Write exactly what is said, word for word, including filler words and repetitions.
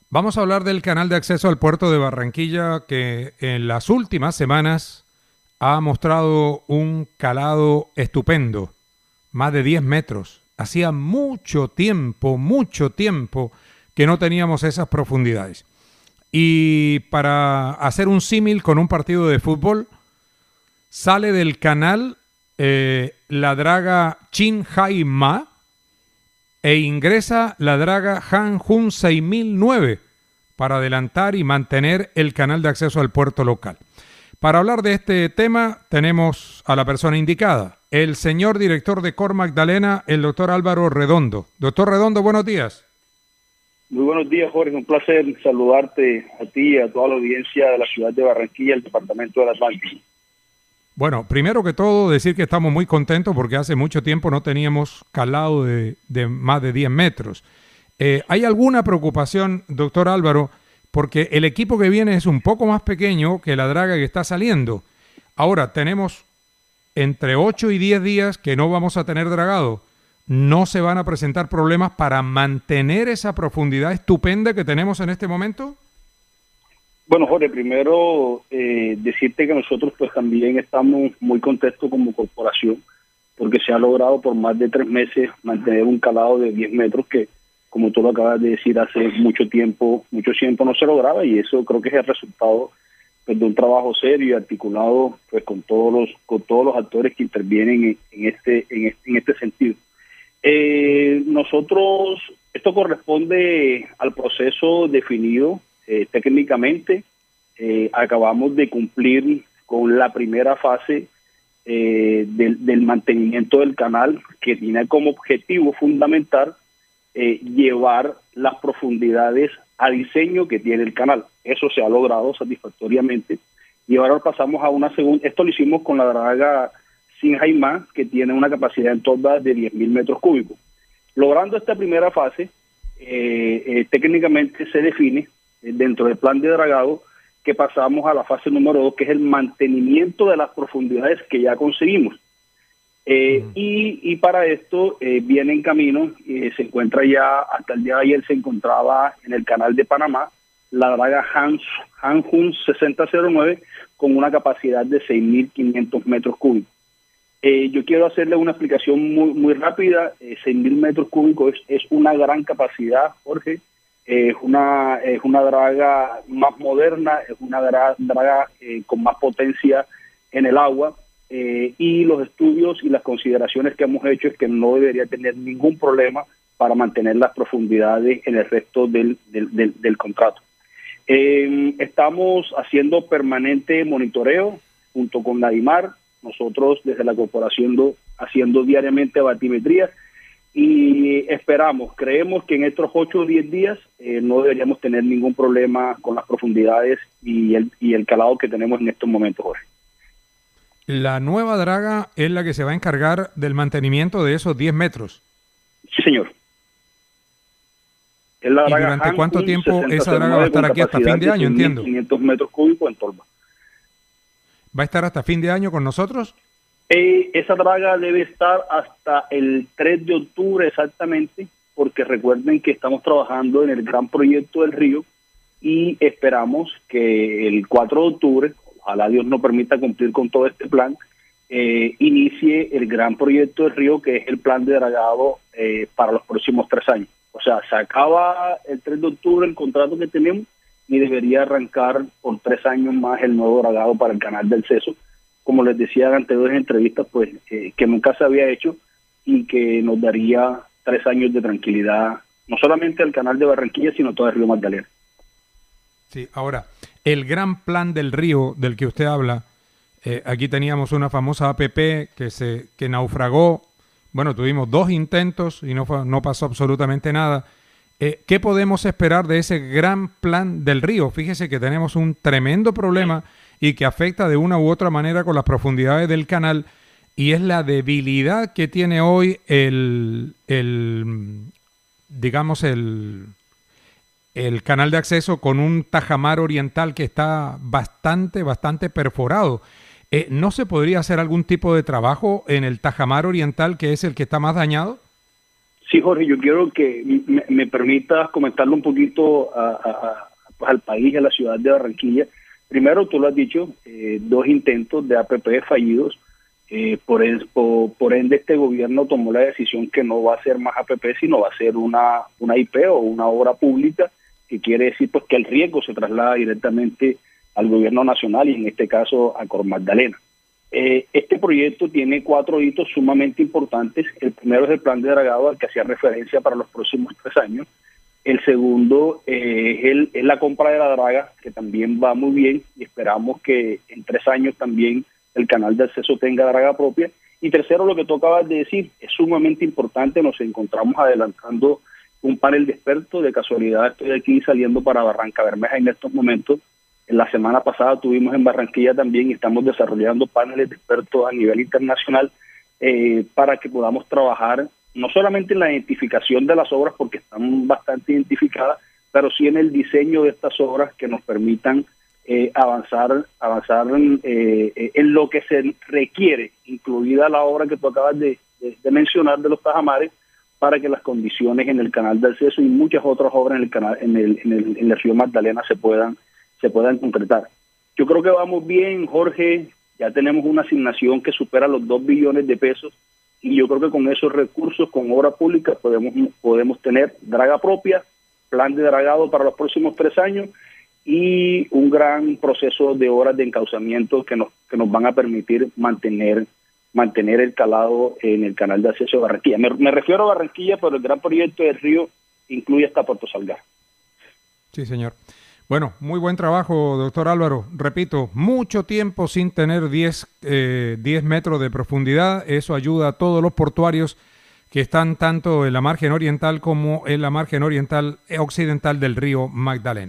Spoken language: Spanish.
Vamos a hablar del canal de acceso al puerto de Barranquilla que en las últimas semanas ha mostrado un calado estupendo, más de diez metros. Hacía mucho tiempo, mucho tiempo que no teníamos esas profundidades. Y para hacer un símil con un partido de fútbol, sale del canal eh, la draga Chin Hai Ma e ingresa la draga Han Jun seis mil nueve para adelantar y mantener el canal de acceso al puerto local. Para hablar de este tema tenemos a la persona indicada, el señor director de Cor Magdalena, el doctor Álvaro Redondo. Doctor Redondo, buenos días. Muy buenos días, Jorge. Un placer saludarte a ti y a toda la audiencia de la ciudad de Barranquilla, el departamento del Atlántico. Bueno, primero que todo decir que estamos muy contentos porque hace mucho tiempo no teníamos calado de, de más de diez metros. Eh, ¿Hay alguna preocupación, doctor Álvaro? Porque el equipo que viene es un poco más pequeño que la draga que está saliendo. Ahora, tenemos entre ocho y diez días que no vamos a tener dragado. ¿No se van a presentar problemas para mantener esa profundidad estupenda que tenemos en este momento? Bueno, Jorge, primero eh, decirte que nosotros pues también estamos muy contentos como corporación porque se ha logrado por más de tres meses mantener un calado de diez metros que, como tú lo acabas de decir, hace mucho tiempo, mucho tiempo no se lograba, y eso creo que es el resultado pues, de un trabajo serio y articulado pues con todos los con todos los actores que intervienen en, en este en este, en este sentido. Eh, nosotros, esto corresponde al proceso definido eh, técnicamente. Eh, acabamos de cumplir con la primera fase eh, del, del mantenimiento del canal, que tiene como objetivo fundamental eh, llevar las profundidades a diseño que tiene el canal. Eso se ha logrado satisfactoriamente y ahora pasamos a una segunda. Esto lo hicimos con la draga Chin Hai Ma, que tiene una capacidad en toda de diez mil metros cúbicos. Logrando esta primera fase, eh, eh, técnicamente se define eh, dentro del plan de dragado que pasamos a la fase número dos, que es el mantenimiento de las profundidades que ya conseguimos. Eh, uh-huh. y, y para esto eh, viene en camino, eh, se encuentra ya, hasta el día de ayer se encontraba en el canal de Panamá, la draga Han, Han Jun sesenta cero nueve con una capacidad de seis mil quinientos metros cúbicos. Eh, yo quiero hacerle una explicación muy muy rápida. eh, seis mil metros cúbicos es, es una gran capacidad, Jorge. Es eh, una es una draga más moderna, es una dra draga eh, con más potencia en el agua, eh, y los estudios y las consideraciones que hemos hecho es que no debería tener ningún problema para mantener las profundidades en el resto del, del, del, del contrato. Eh, estamos haciendo permanente monitoreo junto con la DIMAR. Nosotros desde la corporación do, haciendo diariamente batimetrías y esperamos, creemos que en estos ocho o diez días eh, no deberíamos tener ningún problema con las profundidades y el, y el calado que tenemos en estos momentos, Jorge. La nueva draga es la que se va a encargar del mantenimiento de esos diez metros. Sí, señor. Es la ¿Y draga durante Han cuánto Jun tiempo esa draga va a estar aquí hasta fin de año, entiendo? quinientos metros cúbicos en Tolva. ¿Va a estar hasta fin de año con nosotros? Eh, esa draga debe estar hasta el tres de octubre exactamente, porque recuerden que estamos trabajando en el gran proyecto del río y esperamos que el cuatro de octubre, ojalá Dios nos permita cumplir con todo este plan, eh, inicie el gran proyecto del río, que es el plan de dragado eh, para los próximos tres años. O sea, se acaba el tres de octubre el contrato que tenemos y debería arrancar por tres años más el nuevo dragado para el canal del Ceso, como les decía en anteriores entrevistas, pues eh, que nunca se había hecho y que nos daría tres años de tranquilidad, no solamente al canal de Barranquilla, sino todo el río Magdalena. Sí, ahora, el gran plan del río del que usted habla, eh, aquí teníamos una famosa A P P que se que naufragó. Bueno, tuvimos dos intentos y no, fue, no pasó absolutamente nada. Eh, ¿Qué podemos esperar de ese gran plan del río? Fíjese que tenemos un tremendo problema y que afecta de una u otra manera con las profundidades del canal, y es la debilidad que tiene hoy el, el digamos, el, el canal de acceso con un tajamar oriental que está bastante, bastante perforado. Eh, ¿No se podría hacer algún tipo de trabajo en el tajamar oriental, que es el que está más dañado? Sí, Jorge, yo quiero que me, me permitas comentarle un poquito a, a, a, pues al país, a la ciudad de Barranquilla. Primero, tú lo has dicho, eh, dos intentos de A P P fallidos. Eh, por, el, por, por ende, este gobierno tomó la decisión que no va a ser más A P P, sino va a ser una, una I P o una obra pública, que quiere decir pues que el riesgo se traslada directamente al gobierno nacional y en este caso a Cor Magdalena. Eh, este proyecto tiene cuatro hitos sumamente importantes. El primero es el plan de dragado al que hacía referencia para los próximos tres años. El segundo eh, es, el, es la compra de la draga, que también va muy bien y esperamos que en tres años también el canal de acceso tenga draga propia. Y tercero, lo que tú acabas de decir, es sumamente importante. Nos encontramos adelantando un panel de expertos. De casualidad estoy aquí saliendo para Barranca Bermeja en estos momentos. En la semana pasada tuvimos en Barranquilla también y estamos desarrollando paneles de expertos a nivel internacional eh, para que podamos trabajar no solamente en la identificación de las obras, porque están bastante identificadas, pero sí en el diseño de estas obras que nos permitan eh, avanzar avanzar eh, en lo que se requiere, incluida la obra que tú acabas de, de, de mencionar de los tajamares, para que las condiciones en el canal de acceso y muchas otras obras en el canal en el, en el, en el río Magdalena se puedan se puedan concretar. Yo creo que vamos bien, Jorge. Ya tenemos una asignación que supera los dos billones de pesos y yo creo que con esos recursos, con obra pública, podemos podemos tener draga propia, plan de dragado para los próximos tres años y un gran proceso de horas de encauzamiento que nos que nos van a permitir mantener mantener el calado en el canal de acceso de Barranquilla. Me, me refiero a Barranquilla, pero el gran proyecto del río incluye hasta Puerto Salgar. Sí, señor. Bueno, muy buen trabajo, doctor Álvaro. Repito, mucho tiempo sin tener diez, eh, diez metros de profundidad. Eso ayuda a todos los portuarios que están tanto en la margen oriental como en la margen oriental occidental del río Magdalena.